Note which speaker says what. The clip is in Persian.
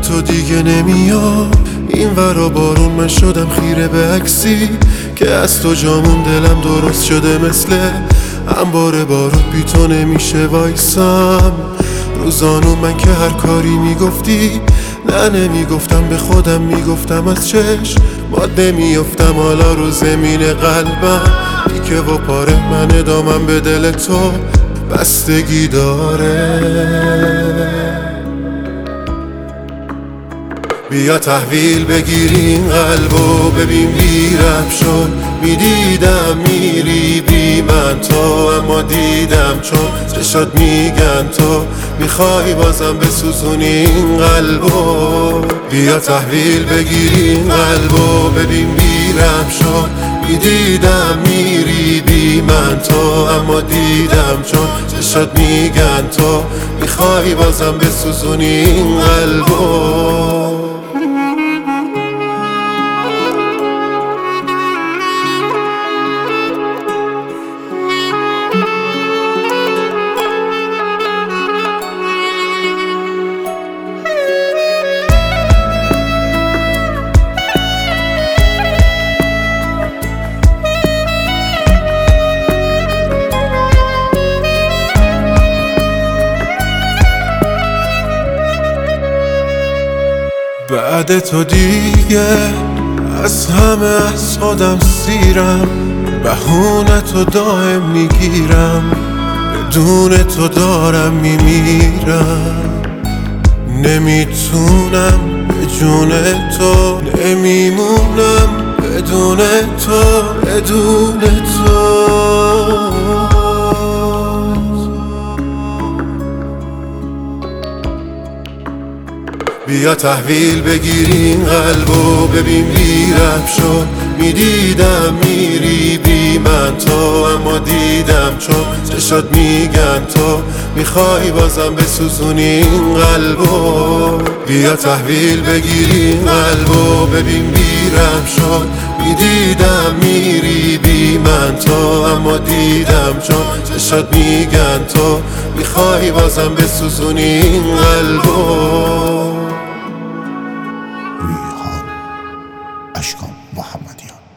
Speaker 1: تو دیگه نمیام این ورا بارون، من شدم خیره به عکسی که از تو جامون دلم درست شده مثل انبار بارود، بی تو نمیشه وایسم. روزانو من که هر کاری میگفتی نه نمیگفتم، به خودم میگفتم از چشم ماد نمیافتم. حالا رو زمین قلبم که و پاره، من ادامم به دل تو بستگی داره. بیا تحویل بگیری این قلبو، ببین بیرم شد. میدیدم میری بی من تو، اما دیدم چون چشات میگن تو میخوای بازم بسوزونی این قلبو. بیا تحویل بگیری این قلبو، ببین بیرم شد. میدیدم میری بی من تو، اما دیدم چون چشات میگن تو میخوای بازم بسوزونی این قلبو. بعد تو دیگه از همه از خودم سیرم، بهونه تو دائم میگیرم، بدون تو دارم میمیرم. نمیتونم به جون تو، نمیمونم بدون تو، بدون تو. بیا تحویل بگیری این قلبو، ببین بیرم شد. میدیدم میری بی من تو، اما دیدم چون چشات میگن تو میخوای بازم بسوزونی این قلبو. بیا تحویل بگیری این قلبو، ببین بیرم شد. میدیدم میری بی من تو، اما دیدم چون چشات میگن تو میخوای بازم بسوزونی این قلبو.
Speaker 2: ریحان اشکان محمدیان.